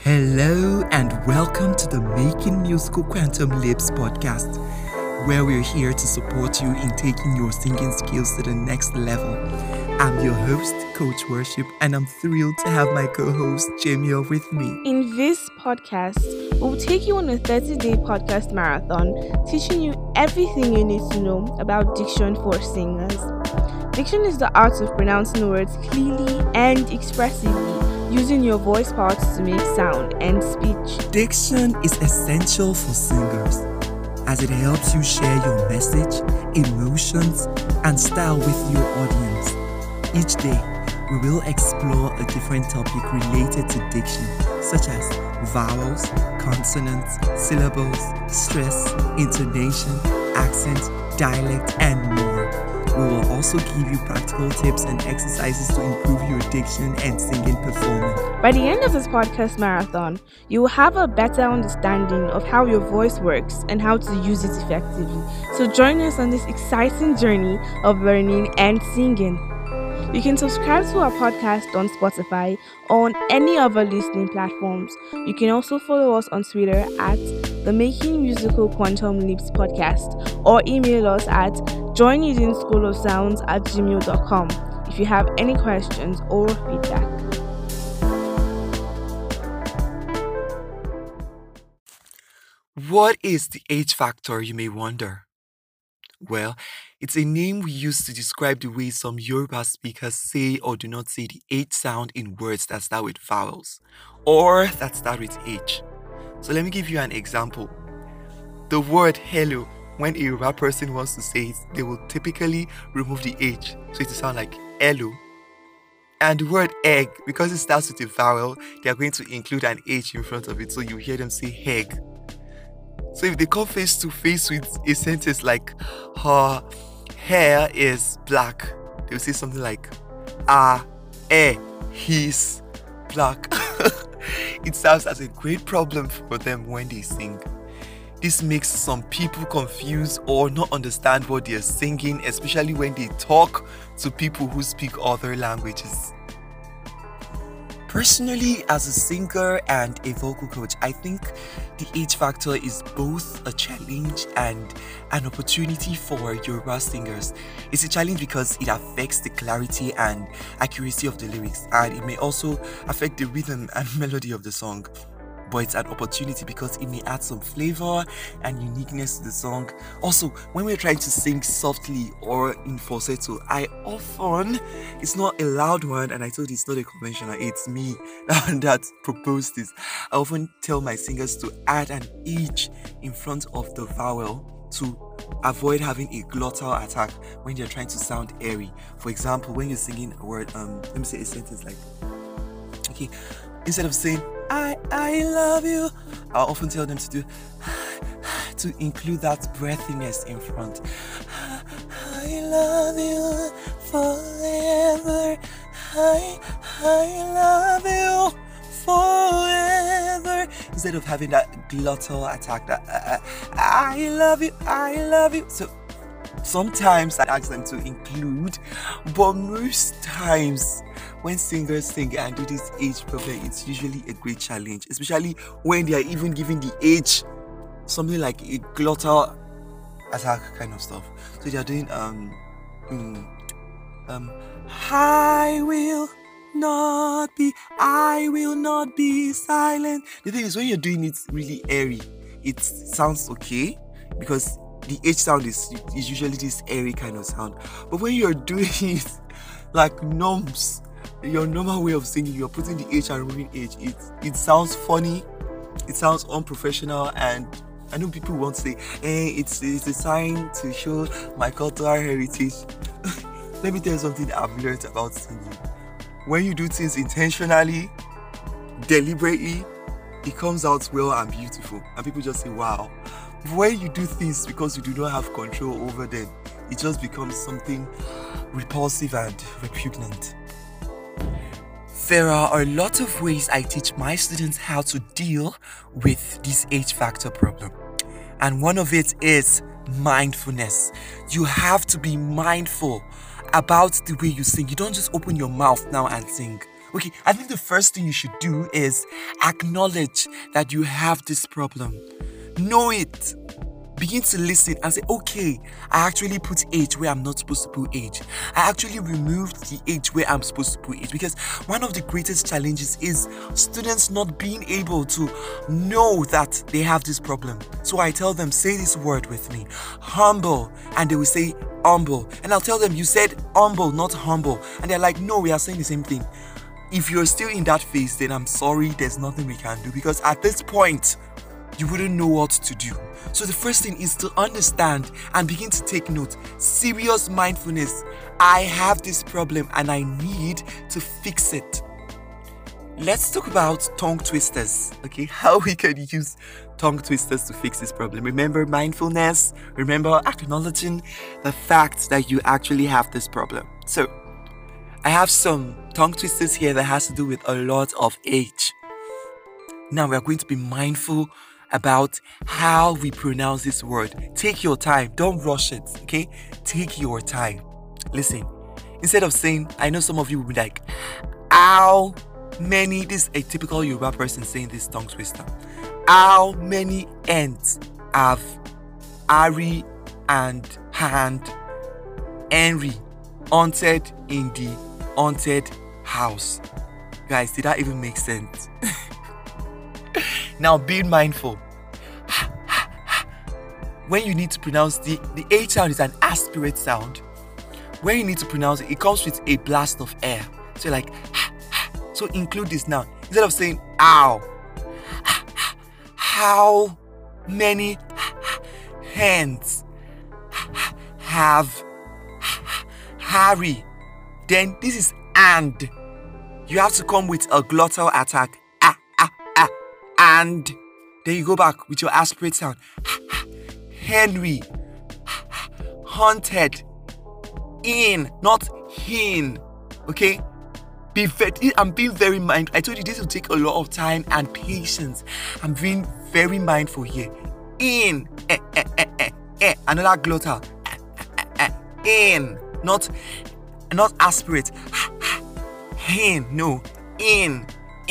Hello and welcome to the Making Musical Quantum Leaps podcast, where we're here to support you in taking your singing skills to the next level. I'm your host, Coach Worship, and I'm thrilled to have my co-host, Jamie, with me. In this podcast, we'll take you on a 30-day podcast marathon, teaching you everything you need to know about diction for singers. Diction is the art of pronouncing words clearly and expressively, using your voice parts to make sound and speech. Diction is essential for singers, as it helps you share your message, emotions, and style with your audience. Each day, we will explore a different topic related to diction, such as vowels, consonants, syllables, stress, intonation, accent, dialect, and more. We will also give you practical tips and exercises to improve your diction and singing performance. By the end of this podcast marathon, you will have a better understanding of how your voice works and how to use it effectively. So join us on this exciting journey of learning and singing. You can subscribe to our podcast on Spotify or on any other listening platforms. You can also follow us on Twitter at the Making Musical Quantum Leaps podcast or email us at joinusinschoolofsounds@gmail.com if you have any questions or feedback. What is the H factor, you may wonder? Well, it's a name we use to describe the way some Yoruba speakers say or do not say the H sound in words that start with vowels or that start with H. So let me give you an example. The word hello, when a Yoruba person wants to say it, they will typically remove the H so it will sound like hello. And the word egg, because it starts with a vowel, they are going to include an H in front of it, so you hear them say egg. So if they come face to face with a sentence like her hair is black, they will say something like he's black. It serves as a great problem for them when they sing. This makes some people confused or not understand what they are singing, especially when they talk to people who speak other languages. Personally, as a singer and a vocal coach, I think the H factor is both a challenge and an opportunity for Yoruba singers. It's a challenge because it affects the clarity and accuracy of the lyrics, and it may also affect the rhythm and melody of the song. But it's an opportunity because it may add some flavor and uniqueness to the song. Also, when we're trying to sing softly or in falsetto, it's not a loud one, and I told you it's not a conventional, it's me that proposed this. I often tell my singers to add an H in front of the vowel to avoid having a glottal attack when you're trying to sound airy. For example, when you're singing a word, let me say a sentence like, okay, instead of saying I love you, I'll often tell them to include that breathiness in front. I love you forever. I love you forever. Instead of having that glottal attack, that I love you. So sometimes I ask them to include, but most times when singers sing and do this H problem, it's usually a great challenge, especially when they are even giving the H something like a glottal attack kind of stuff. So they are doing I will not be silent. The thing is, when you're doing it really airy, it sounds okay because the H sound is usually this airy kind of sound. But when you're doing it like norms, your normal way of singing, you're putting the H and removing H, it sounds funny, it sounds unprofessional, and I know people want to say, hey, it's a sign to show my cultural heritage. Let me tell you something I've learned about singing. When you do things intentionally, deliberately, it comes out well and beautiful, and people just say, wow. When you do things because you do not have control over them, it just becomes something repulsive and repugnant. There are a lot of ways I teach my students how to deal with this H factor problem. And one of it is mindfulness. You have to be mindful about the way you sing. You don't just open your mouth now and sing. Okay, I think the first thing you should do is acknowledge that you have this problem. Know it. Begin to listen and say, okay, I actually put H where I'm not supposed to put H. I actually removed the H where I'm supposed to put H. Because one of the greatest challenges is students not being able to know that they have this problem. So I tell them, say this word with me, humble, and they will say humble. And I'll tell them, you said humble, not humble. And they're like, no, we are saying the same thing. If you're still in that phase, then I'm sorry, there's nothing we can do, because at this point, you wouldn't know what to do. So the first thing is to understand and begin to take note. Serious mindfulness. I have this problem and I need to fix it. Let's talk about tongue twisters, okay? How we can use tongue twisters to fix this problem. Remember mindfulness. Remember acknowledging the fact that you actually have this problem. So, I have some tongue twisters here that has to do with a lot of H. Now we are going to be mindful about how we pronounce this word. Take your time. Don't rush it, okay? Take your time. Listen. Instead of saying, I know some of you will be like, how many, this is a typical Yoruba person saying this tongue twister. How many ends have Harry and Henry haunted in the haunted house? Guys, did that even make sense? Now, being mindful. When you need to pronounce the H sound is an aspirate sound. When you need to pronounce it, it comes with a blast of air. So you're like, so include this now. Instead of saying, ow. How many hands have Harry? Then this is and. You have to come with a glottal attack. And then you go back with your aspirate sound. Henry. Haunted. In, not hin. Okay? I'm being very mindful. I told you this will take a lot of time and patience. I'm being very mindful here. In. Another glottal. In. Not aspirate. Hin. No. In.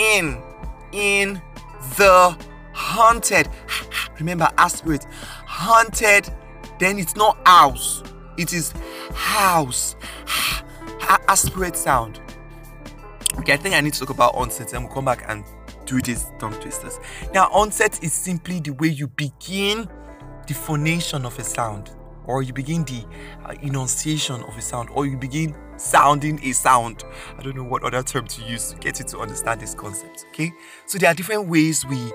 The haunted. Remember, aspirate. Haunted. Then it's not house. It is house. Aspirate sound. Okay, I think I need to talk about onset, and we'll come back and do these tongue twisters. Now, onset is simply the way you begin the phonation of a sound, or you begin the enunciation of a sound, or you begin sounding a sound. I don't know what other term to use to get you to understand this concept. Okay, so there are different ways we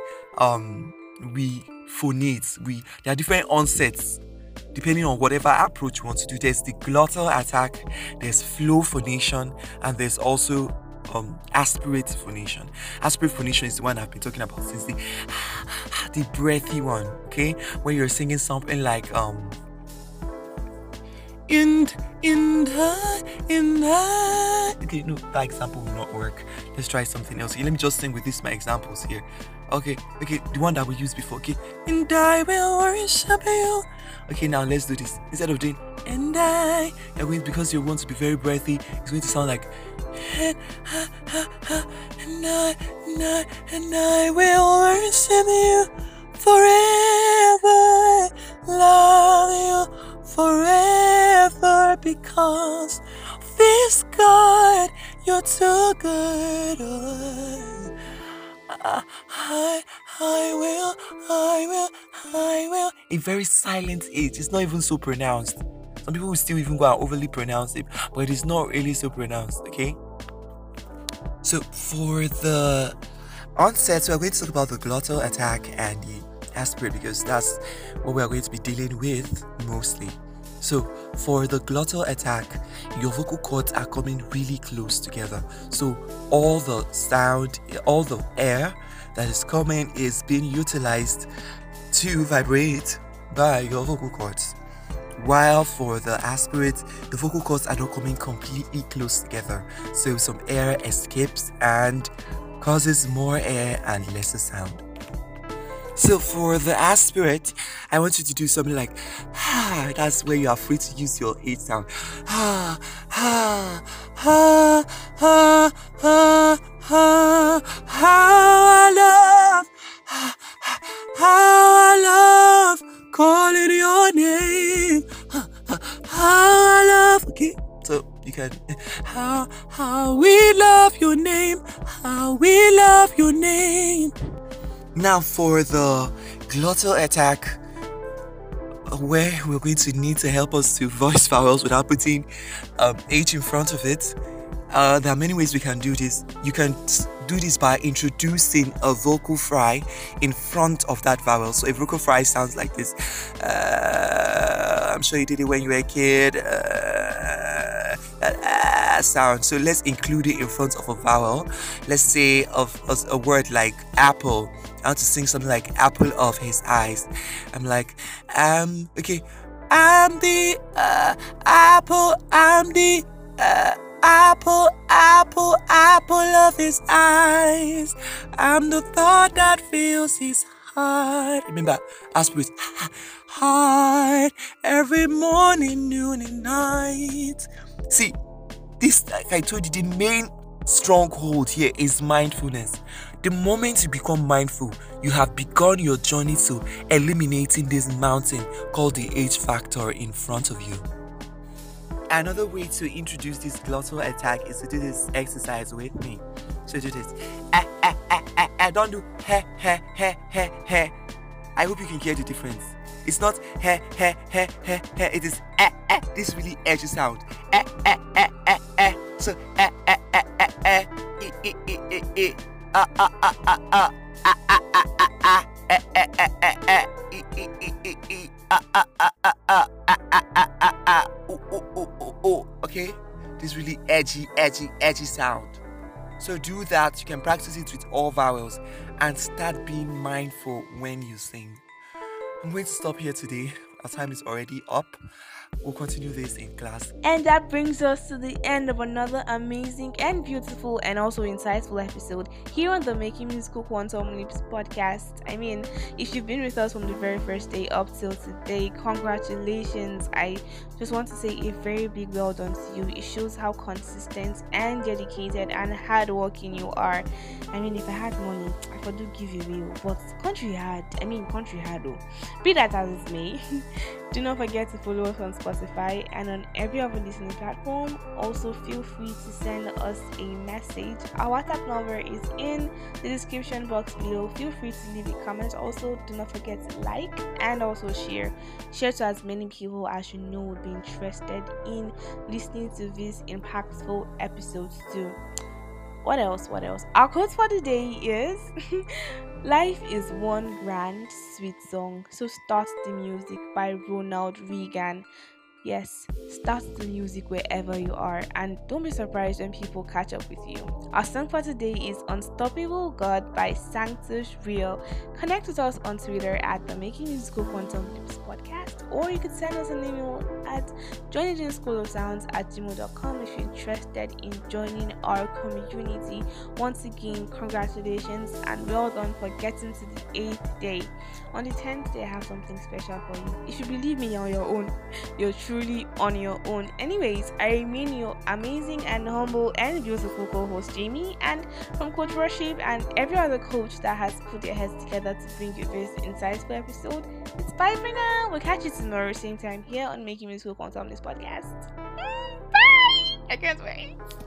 phonate. There are different onsets depending on whatever approach you want to do. There's the glottal attack, there's flow phonation, and there's also aspirate phonation. Aspirate phonation is the one I've been talking about since the breathy one. Okay, when you're singing something like in the okay, no, that example will not work. Let's try something else. Okay, let me just sing with this my examples here. Okay, the one that we used before. Okay, and I will worship you. Okay, now let's do this. Instead of doing and I, you're going, because you want to be very breathy, it's going to sound like and I will worship you forever, love you forever, because this God, you're too good. I will. A very silent H. It's not even so pronounced. Some people will still even go and overly pronounce it, but it is not really so pronounced, okay? So for the onset, we're going to talk about the glottal attack and the aspirate, because that's what we're going to be dealing with mostly. So for the glottal attack, your vocal cords are coming really close together. So all the sound, all the air that is coming is being utilized to vibrate by your vocal cords. While for the aspirate, the vocal cords are not coming completely close together. So some air escapes and causes more air and lesser sound. So for the aspirate, I want you to do something like ha. That's where you are free to use your H sound. Ha ha ha ha ha ha. How I love, how I love calling your name. How I love. Okay, so you can how we love your name. How we love your name. Now for the glottal attack, where we're going to need to help us to voice vowels without putting H in front of it. There are many ways we can do this. You can do this by introducing a vocal fry in front of that vowel. So a vocal fry sounds like this. I'm sure you did it when you were a kid. Sound. So let's include it in front of a vowel. Let's say of a word like apple. I want to sing something like apple of his eyes. I'm like, okay. I'm the apple. I'm the apple of his eyes. I'm the thought that fills his heart. Remember, aspirate heart every morning, noon, and night. See, this, like I told you, the main stronghold here is mindfulness. The moment you become mindful, you have begun your journey to eliminating this mountain called the H factor in front of you. Another way to introduce this glottal attack is to do this exercise with me. So do this. Don't do he. I hope you can hear the difference. It's not he. It is this really edgy sound. So okay, this really edgy sound. So do that. You can practice it with all vowels and start being mindful when you sing. I'm going to stop here today. Our time is already up. We'll continue this in class. And that brings us to the end of another amazing and beautiful and also insightful episode here on the Making Musical Quantum Leaps podcast. I mean, if you've been with us from the very first day up till today, congratulations. I just want to say a very big well done to you. It shows how consistent and dedicated and hardworking you are. I mean, if I had money, I could do give you away, but country hard though. Be that as it may. Do not forget to follow us on Spotify and on every other listening platform. Also, feel free to send us a message. Our WhatsApp number is in the description box below. Feel free to leave a comment. Also, do not forget to like and also share. Share to as many people as you know would be interested in listening to these impactful episodes too. What else? Our quote for the day is life is one grand sweet song, so start the music by Ronald Reagan. Yes, start the music wherever you are and don't be surprised when people catch up with you. Our song for today is Unstoppable God by Sanctus Real. Connect with us on Twitter at the Making Musical Quantum Leaps podcast, or you could send us an email at joiningtheschoolofsounds@gmail.com if you're interested in joining our community. Once again, congratulations and well done for getting to the 8th day. On the 10th day, I have something special for you. If you believe me on your own, you're truly on your own. Anyways, I remain your amazing and humble and beautiful co-host Jamie, and from Coach Worship and every other coach that has put their heads together to bring you this insightful episode, it's bye for now. We'll catch you tomorrow same time here on Making Musical Quantum Leaps podcast. Bye! I can't wait.